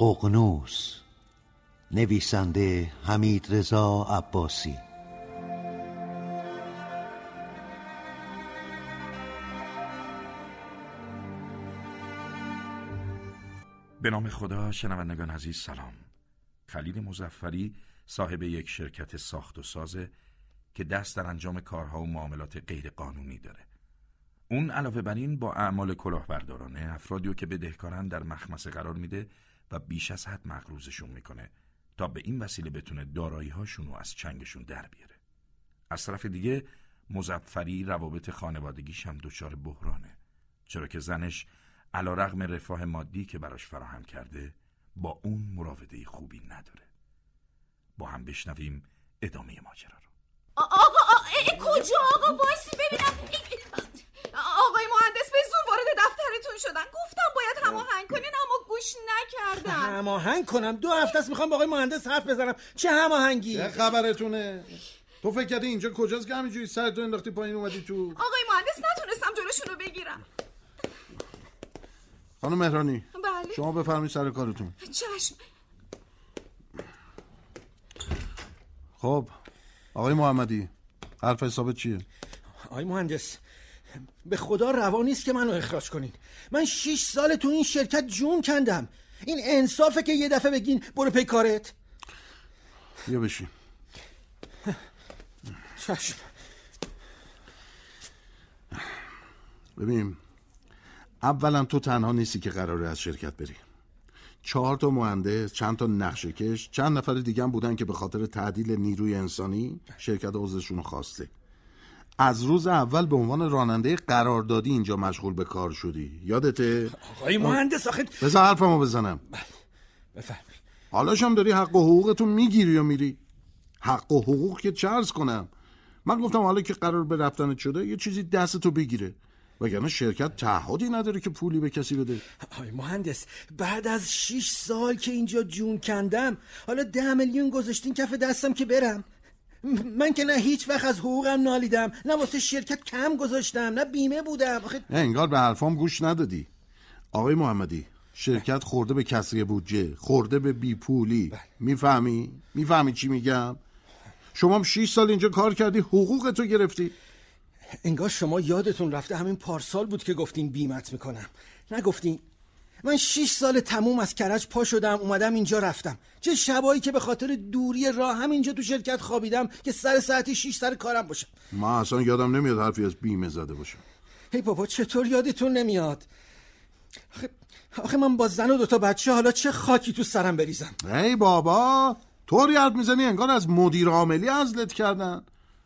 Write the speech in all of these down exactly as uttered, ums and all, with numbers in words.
ققنوس، نویسنده حمید رضا عباسی. به نام خدا. شنوندگان عزیز سلام. خلیل مظفری صاحب یک شرکت ساخت و سازه که دست در انجام کارها و معاملات غیر قانونی داره. اون علاوه بر این با اعمال کلاهبردارانه افرادیو که بدهکارن در مخمصه قرار میده و بیش از حد مغروضشون میکنه تا به این وسیله بتونه دارایی‌هاشون رو از چنگشون در بیاره. از طرف دیگه مظفری روابط خانوادگیش هم دچار بحرانه، چرا که زنش علیرغم رفاه مادی که براش فراهم کرده با اون مراوده خوبی نداره. با هم بشنویم ادامه ماجرا رو. آقا آقا کجا آقا؟ بایستی ببینم. آقای مهندس به زور وارد دفترتون شدن. گفتم باید هماهنگ کنین اما گوش نکردن. هماهنگ کنم؟ دو هفته است میخوام با آقای مهندس حرف بزنم. چه هماهنگی؟ چه خبرتونه؟ تو فکر کردی اینجا کجاست که همینجوری سرتو انداختی پایین اومدی تو؟ آقای مهندس نتونستم جلوشون رو بگیرم. خانم مهرانی. بله. شما بفرمایید سر کارتون. چشم. خب آقای محمدی، حرف حسابت چیه؟ آقای مهندس، به خدا روا نیست که منو اخراج کنین. من شش سال تو این شرکت جون کندم. این انصافه که یه دفعه بگین برو پی کارت؟ بیا بشین. چشم. ببین، اولا تو تنها نیستی که قراره از شرکت بری. چهار تا مهندس، چند تا نقشه کش، چند نفر دیگه هم بودن که به خاطر تعدیل نیروی انسانی شرکت عضوشون خواسته. از روز اول به عنوان راننده قراردادی اینجا مشغول به کار شدی، یادته؟ آقای مهندس آخه بذار حرفمو بزنم. بفرمایید. حالا شم داری حق و حقوقتون میگیری و میری. حق و حقوق که چه عرض کنم؟ من گفتم حالا که قرار به رفتنت شده یه چیزی دستتو بگیره، وگرنه شرکت تعهدی نداره که پولی به کسی بده. آقای مهندس، بعد از شش سال که اینجا جون کندم حالا ده میلیون گذاشتین کف دستم که برم؟ من که نه هیچ وقت از حقوقم نالیدم، نه واسه شرکت کم گذاشتم، نه بیمه بودم. آخه انگار به حرفام گوش ندادی. آقای محمدی، شرکت خورده به کسری بودجه، خورده به بی پولی. میفهمی؟ میفهمی چی میگم؟ شما هم شش سال اینجا کار کردی، حقوقتو گرفتی. انگار شما یادتون رفته همین پارسال بود که گفتین بیمت میکنم. نگفتین؟ من شش سال تموم از کرج پا شدم اومدم اینجا رفتم. چه شبایی که به خاطر دوری راه هم اینجا تو شرکت خوابیدم که سر ساعت شش سر کارم باشم. من اصلا یادم نمیاد حرفی از بیمه زده باشم. هی بابا چطور یادتون نمیاد؟ آخه, آخه من با زن و دوتا بچه حالا چه خاکی تو سرم بریزم؟ هی بابا، طوری حرف میزنی انگار از مدیر عاملی عزلت کردن.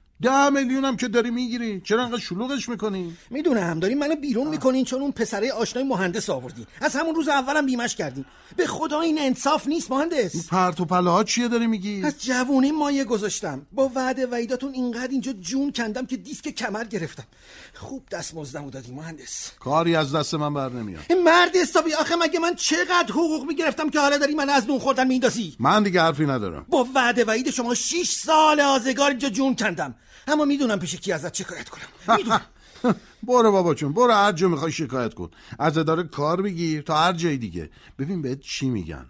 ده میلیون هم که داری میگیری، چرا انقدر شلوغش میکنی؟ میدونم دارین منو بیرون آه. میکنین چون اون پسره آشنای مهندس آوردین. از همون روز اولم بیمش کردین. به خدا این انصاف نیست مهندس. این پرت و پله ها چیه داری میگی؟ از جوونی مایه گذاشتم، با وعده وعیداتون اینقدر اینجا جون کندم که دیسک کمر گرفتم. خوب دستمزدمو دادی مهندس. کاری از دست من بر نمیاد. این مرد حسابی، آخه مگه من چقدر حقوق میگرفتم که حالا داری من از نون خوردن میندازی؟ من دیگه حرفی ندارم. با وعده وعید شما شش سال آزگار اینجا جون کندم، اما میدونم پیش کی ازت شکایت کنم. میدونم. برو بابا چون برو هر جا میخوای شکایت کن. از اداره کار بگیر تا هر جای دیگه. ببین بهت چی میگن،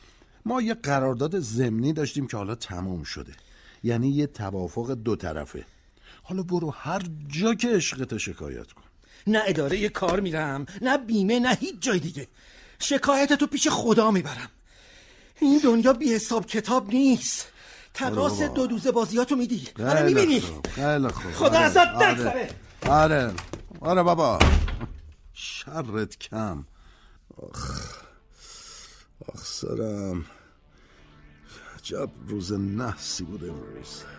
ما یه قرارداد ضمنی داشتیم که حالا تموم شده، یعنی یه توافق دو طرفه. حالا برو هر جا که عشقت شکایت کن. نه اداره کار میرم، نه بیمه، نه هیچ جای دیگه. شکایتتو پیش خدا میبرم. این دنیا بی حساب کتاب نیست. تقاس دو دوزه بازیاتو میدی. آره میبینی؟ خیلی خوب. خدا آره. ازت نگذره. آره آره بابا، شرت کم. آخ آخ سرم، عجب روز نحسی بود امروز.